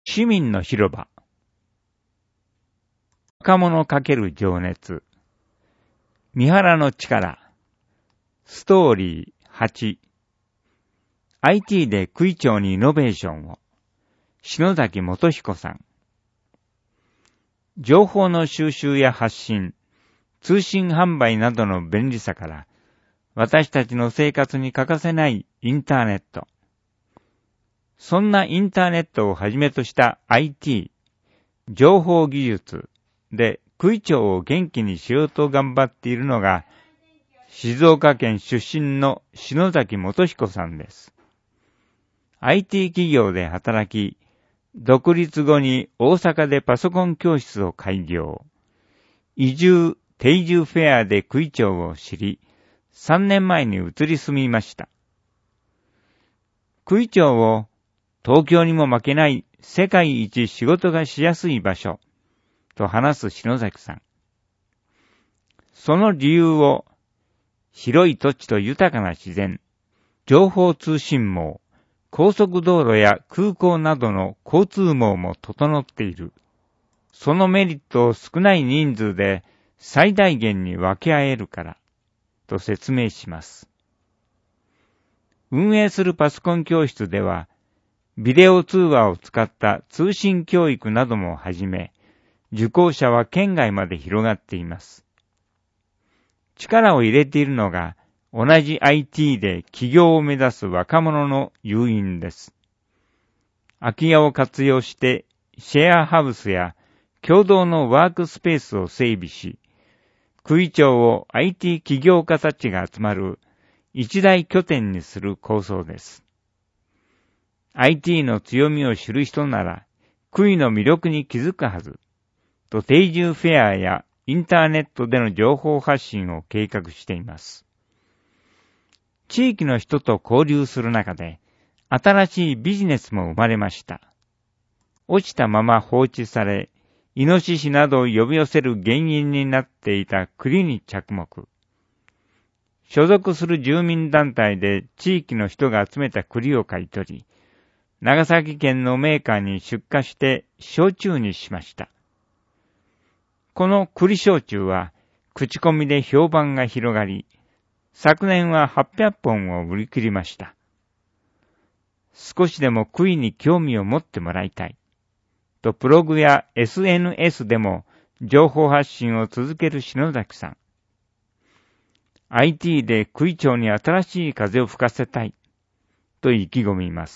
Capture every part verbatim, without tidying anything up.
市民の広場。若者かける情熱。三原の力。ストーリーはち。アイティー で区井長にイノベーションを。篠崎元彦さん。情報の収集や発信、通信販売などの便利さから、私たちの生活に欠かせないインターネット。そんなインターネットをはじめとした アイティー、情報技術で区井長を元気にしようと頑張っているのが、静岡県出身の篠崎元彦さんです。アイティー 企業で働き、独立後に大阪でパソコン教室を開業。移住、定住フェアで区井長を知り、さんねんまえに移り住みました。区井長を東京にも負けない世界一仕事がしやすい場所と話す篠崎さん。その理由を広い土地と豊かな自然、情報通信網、高速道路や空港などの交通網も整っている。そのメリットを少ない人数で最大限に分け合えるから、と説明します。運営するパソコン教室では、ビデオ通話を使った通信教育なども始め、受講者は県外まで広がっています。力を入れているのが、同じ アイティー で起業を目指す若者の誘引です。空き家を活用してシェアハウスや共同のワークスペースを整備し、区井長を アイティー 起業家たちが集まる一大拠点にする構想です。アイティー の強みを知る人なら、区井の魅力に気づくはず、と定住フェアやインターネットでの情報発信を計画しています。地域の人と交流する中で、新しいビジネスも生まれました。落ちたまま放置され、イノシシなどを呼び寄せる原因になっていた栗に着目。所属する住民団体で地域の人が集めた栗を買い取り、長崎県のメーカーに出荷して焼酎にしました。この栗焼酎は口コミで評判が広がり、昨年ははっぴゃっぽんを売り切りました。少しでも栗に興味を持ってもらいたい。とブログや エスエヌエス でも情報発信を続ける篠崎さん。アイティー で区井長に新しい風を吹かせたい。と意気込みます。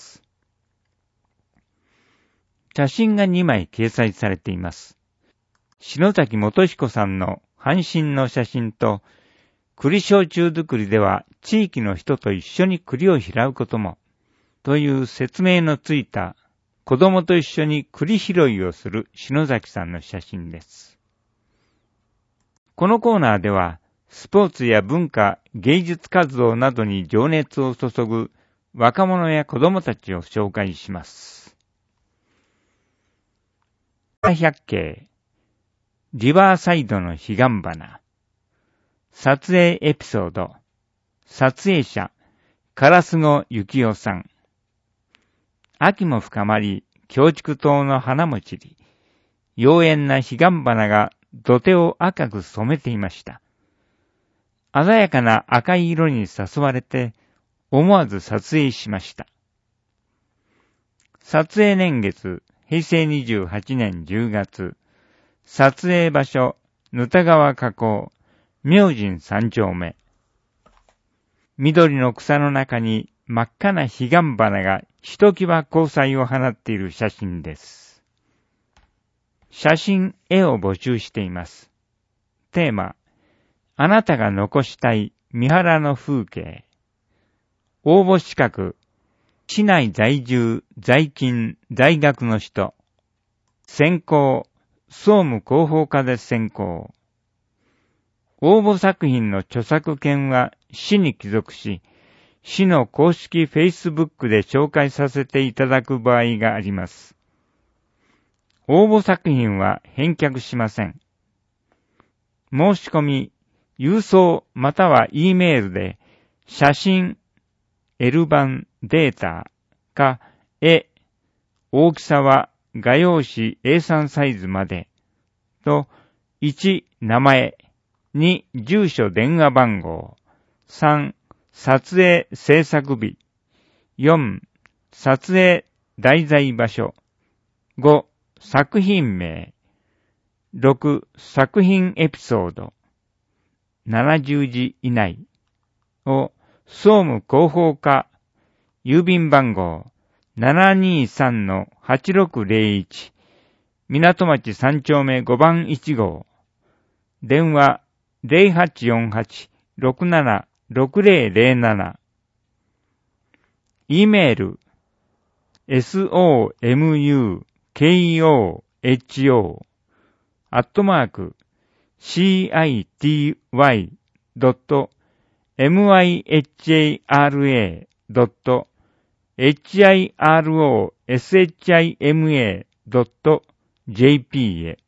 写真がにまい掲載されています。篠崎元彦さんの半身の写真と、栗焼酎作りでは地域の人と一緒に栗を拾うことも、という説明のついた子供と一緒に栗拾いをする篠崎さんの写真です。このコーナーでは、スポーツや文化、芸術活動などに情熱を注ぐ若者や子供たちを紹介します。百景、リバーサイドの彼岸花。撮影エピソード。撮影者、唐菅幸雄さん。秋も深まり、京竹島の花も散り、妖艶な彼岸花が土手を赤く染めていました。鮮やかな赤い色に誘われて、思わず撮影しました。撮影年月、へいせいにじゅうはちねんじゅうがつ。撮影場所、ぬた川河口。明神三丁目。緑の草の中に真っ赤な彼岸花がひときわ光彩を放っている写真です。写真、絵を募集しています。テーマ、あなたが残したい三原の風景。応募資格、市内在住、在勤、在学の人。専攻、総務広報課で専攻。応募作品の著作権は市に帰属し、市の公式 Facebook で紹介させていただく場合があります。応募作品は返却しません。申し込み、郵送または E メールで、写真、L 版データか絵、大きさは画用紙 エースリー サイズまで、と、いち、名前、に、住所電話番号、さん、撮影制作日、よん、撮影題材場所、ご、作品名、ろく、作品エピソード、ななじゅうじ以内を総務広報課郵便番号 ななにさんのはちろくゼロいち 港町さん丁目ごばんいち号電話 ゼロはちよんはち ろくなな ろくゼロゼロなな E メール somukoho アットマーク city.myhra.hiroshima.jp へ